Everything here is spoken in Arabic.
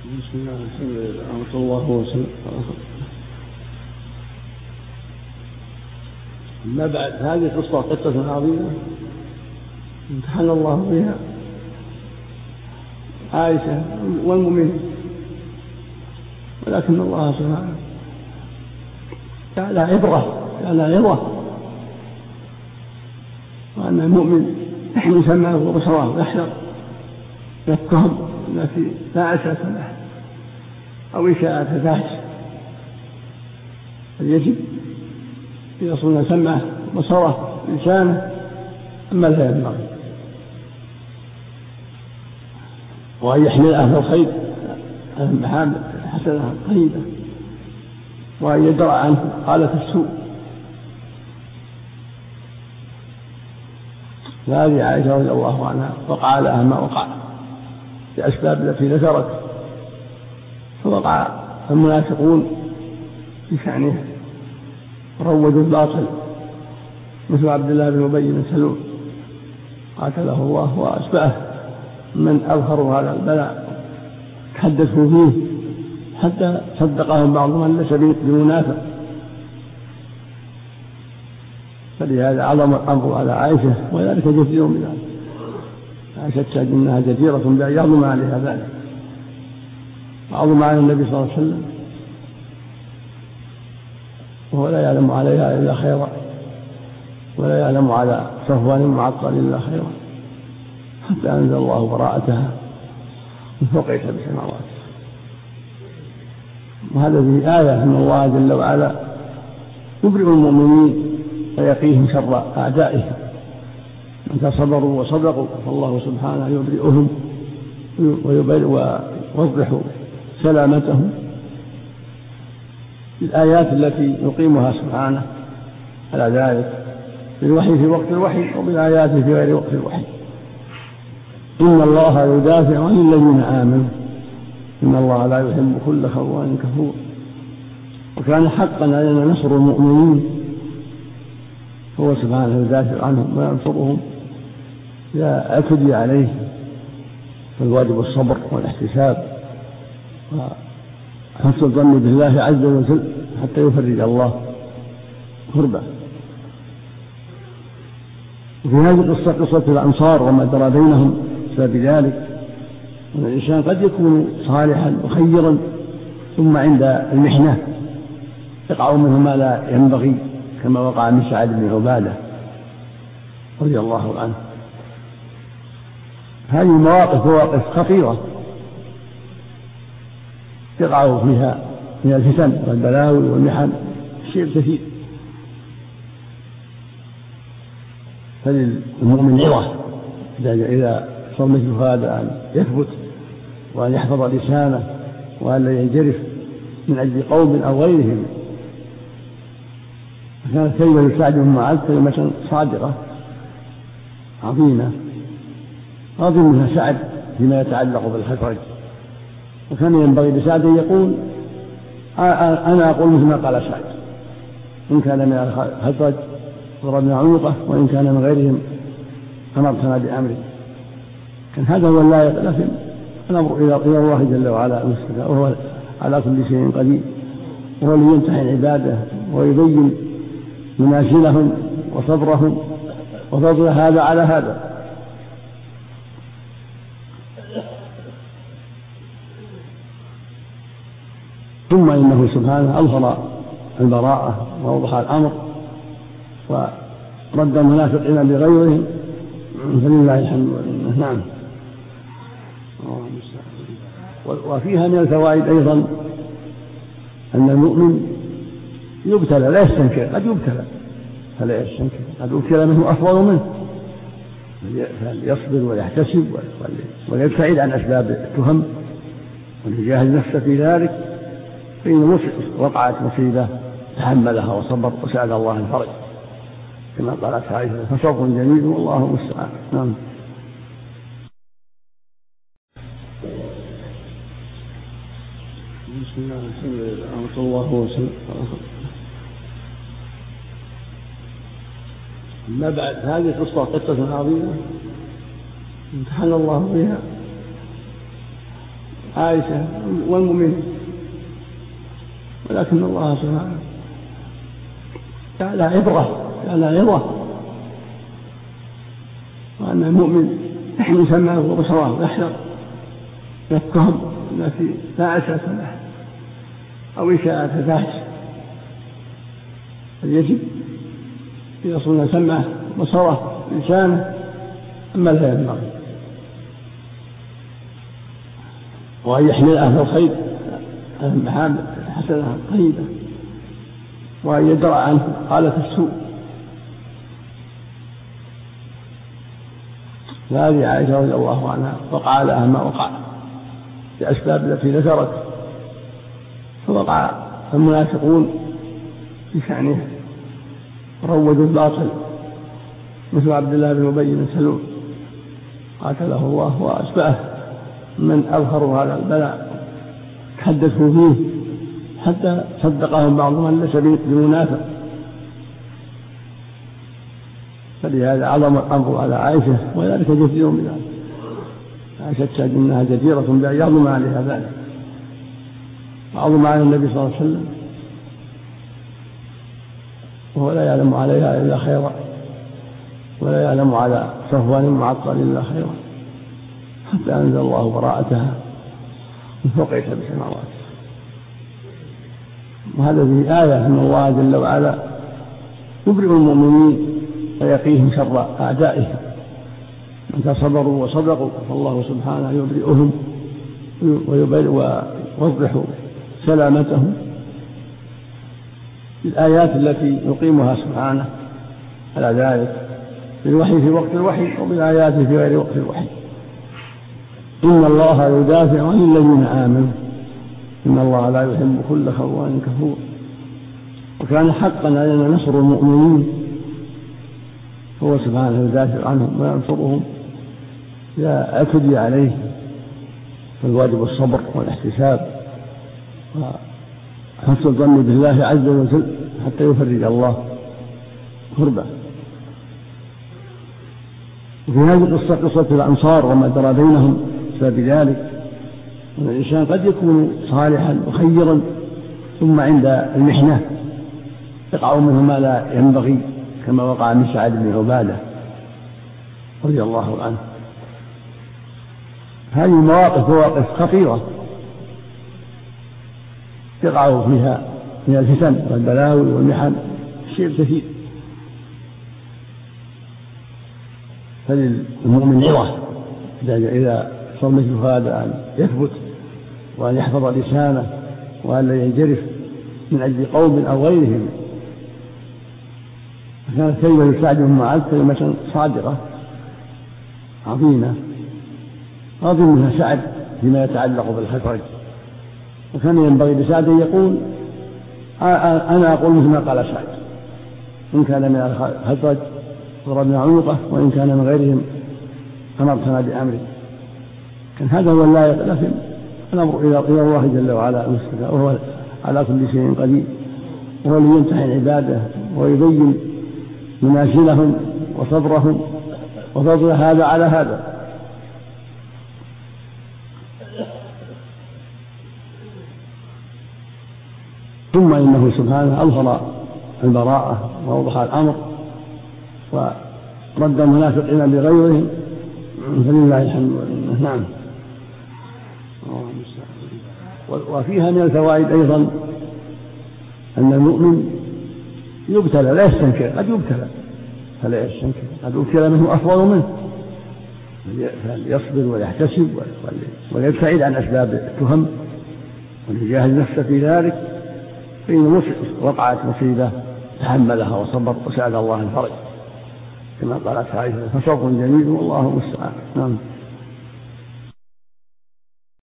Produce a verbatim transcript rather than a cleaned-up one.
بسم الله الحمد لله ورحمة الله وسلم. أما بعد، هذه قصة قصة عظيمة امتحن الله بها عائشة والمؤمنين، ولكن الله سبحانه جعل عبرة جعل عبرة وأن المؤمن يسمعه وبصره يحذر يفهم التي لا أساس له أو إشاعة فاحشة، فيجب يصون سمعه وبصره لسانه أما لا ينبغي، وأن يحمل أهل الخير أهل المحامد الحسنة الطيبة، وأن يدرع عنه قالة السوء. هذه عائشة رضي الله عنها وقع لها ما وقع بأسباب التي ذكرت، فوقع المنافقون في شأنها روجوا الباطل مثل عبد الله بن أبي بن سلول قاتله الله وأشبهه من أظهروا هذا البلاء تحدثوا فيه حتى صدقهم بعضهم أن ليس بمنافق. فلهذا عظم الأمر على عائشة، وذلك جدير من ذلك. عائشة تشهد أنها جديرة بأن يعظم عليها ذلك، وعظم على النبي صلى الله عليه وسلم وهو لا يعلم عليها إلا خيرا، ولا يعلم على صفوان معطل إلا خيرا، حتى أنزل الله براءتها من فوق سبع سماوات. وهذا فيه آية أن الله جل وعلا يبرئ المؤمنين ويقيهم شر أعدائهم، متى صبروا وصدقوا فالله سبحانه يبرئهم ويوضح سلامتهم بالآيات التي يقيمها سبحانه على ذلك بالوحي في وقت الوحي وبالآيات في غير وقت الوحي. إن الله يدافع عن الذين آمنوا إن الله لا يحب كل خوان كفور، وكان حقا علينا نصر المؤمنين، هو سبحانه يدافع عنهم وينصرهم إذا اعتدي عليه، فالواجب الصبر والاحتساب وحسن الظن بالله عز وجل حتى يفرج الله كربه. وفي هذه القصة قصة الأنصار وما جرى بينهم بسبب ذلك، وأن الإنسان قد يكون صالحا وخيرا ثم عند المحنة يقع منه ما لا ينبغي، كما وقع من سعد بن عبادة رضي الله عنه. هذه المواقف مواقف خطيرة يقع فيها من الفتن والبلاوي والمحن شيء كثير، فللمؤمن عظة إذا صار مثل هذا أن يثبت وأن يحفظ لسانه وأن لا ينجرف من أجل قوم أو غيرهم. كانت كلمة سعد بن معاذ كلمة صادقة عظيمة رضي منها سعد فيما يتعلق بالخزرج، وكان ينبغي لسعد أن يقول أنا أقول مثل ما قال سعد، إن كان من الخزرج ضربنا عنقه، وإن كان من غيرهم أمرتنا بأمره. كان هذا هو اللائق، لكن الأمر إلى الله جل وعلا مستدعى، وهو على كل شيء قدير، وهو اللي يمتحن عباده ويبين منازلهم وصبرهم وفضل هذا على هذا. ثم إنه سبحانه أظهر البراءة وأوضح الأمر ورد المنافقين بغيرهم، فلله الحمد والمنة. نعم. وفيها من الفوائد أيضا أن المؤمن يبتلى لا يستنكر، قد يبتلى فلا يستنكر، قد يبتلى منه أفضل منه، فليصبر ويحتسب ويبتعد عن أسباب التهم ويجاهد نفسه في ذلك، فإن وقعت مصيبة تحملها وصبر وسأل الله الفرج كما قالت عائشة فصبر جميل والله المستعان. نعم. بسم الله الحمد لله ورحمة الله وسلم. أما بعد، هذه قصة قصة عظيمة امتحن الله بها عائشة والمؤمنين، ولكن الله سبحانه جعل عبرة جعل عبرة وأن المؤمن يحمي سمعه وبصره ويحذر من التهم التي لا أساس لها أو إشاعة الفاحش، فيجب أن يصون سمعه وبصره لسانه أما لا ينبغي، وأن يحمل أهل الخير المحامد الحسنة الطيبة، وأن يدرأ عنه قالة السوء. هذه عائشة رضي الله عنها وقع لها ما وقع بأسباب التي ذكرت، فوقع المنافقون في شأنها روجوا الباطل مثل عبد الله بن أبي بن سلول قاتله الله وأتبعه من أظهروا هذا البلاء تحدثوا فيه حتى صدقهم بعضهم أن ليس بمنافق، فلهذا عظم الأمر على عائشة وذلك جدير بذلك. عائشة تشهد أنها جديرة بأن يعظم عليها ذلك، وعظم على النبي صلى الله عليه وسلم وهو لا يعلم عليها إلا خيرا، ولا يعلم على صفوان معطل إلا خيرا، حتى أنزل الله براءتها من فوق سبع سماوات. وهذا فيه آية أن الله جل وعلا يبرئ المؤمنين ويقيهم شر أعدائهم متى صبروا وصدقوا، فالله سبحانه يبرئهم ويوضح سلامتهم بالآيات التي يقيمها سبحانه على ذلك، بالوحي في وقت الوحي وبالآيات في غير وقت الوحي. إن الله يدافع عن الذين آمنوا إن الله لا يحب كل خوان كفور، وكان حقا علينا نصر المؤمنين، هو سبحانه يدافع عنهم وينصرهم إذا اعتدي عليه، فالواجب الصبر والاحتساب وحسن الظن بالله عز وجل حتى يفرج الله كربه. وفي هذه القصة قصة الأنصار وما جرى بينهم بسبب ذلك، أن الإنسان قد يكون صالحا وخيرا ثم عند المحنة يقع منه ما لا ينبغي، كما وقع من سعد بن عبادة رضي الله عنه. هذه المواقف مواقف خطيرة يقع فيها من الفتن والبلاوي والمحن شيء كثير، فللمؤمن عظة إذا صار مثل هذا أن يثبت وأن يحفظ لسانه وأن لا ينجرف من أجل قوم أو غيرهم. كانت كلمة سعد بن معاذ كلمة صادقة عظيمة رضي منها سعد فيما يتعلق بالخزرج، وكان ينبغي لسعد أن يقول أنا أقول مثل ما قال سعد، إن كان من الخزرج ضربنا عنقه وإن كان من غيرهم أمرتنا بأمره. كان هذا هو اللائق، لكن الأمر إلى الله جل وعلا المستدعى، وهو على كل شيء قدير، وهو اللي يمتحن عباده ويبين منازلهم وصبرهم وفضل هذا على هذا. ثم إنه سبحانه أظهر البراءة وأوضح الأمر ورد المنافقين بغيرهم، فلله الحمد والمنة. نعم. وفيها من الفوائد أيضا أن المؤمن يبتلى لا يستنكر، قد يبتلى فلا يستنكر، قد يبتلى منه أفضل منه، فليصبر ويحتسب ويبتعد عن أسباب التهم ويجاهد نفسه في ذلك، فإن وقعت مصيبة تحملها وصبر وسأل الله الفرج كما قالت عائشة فصبر جميل والله المستعان. نعم.